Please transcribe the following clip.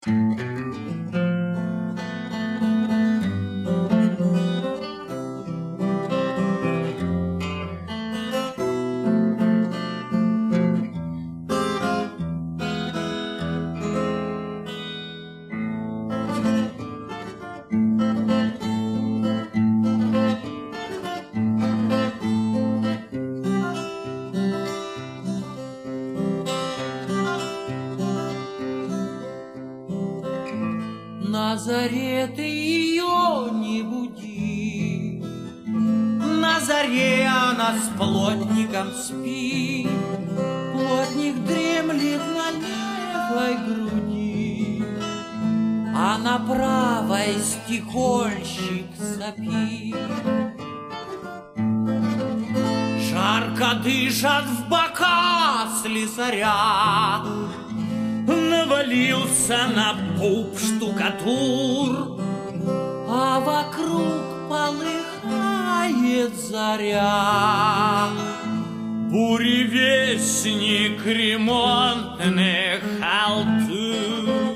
На заре ты ее не буди, на заре она с плотником спит. Плотник дремлет на левой груди, а на правой стекольщик сопит. Жарко дышат в бока слесаря, навалился на пуп штукатур, а вокруг полыхает заря. Буревестник ремонтных халтур.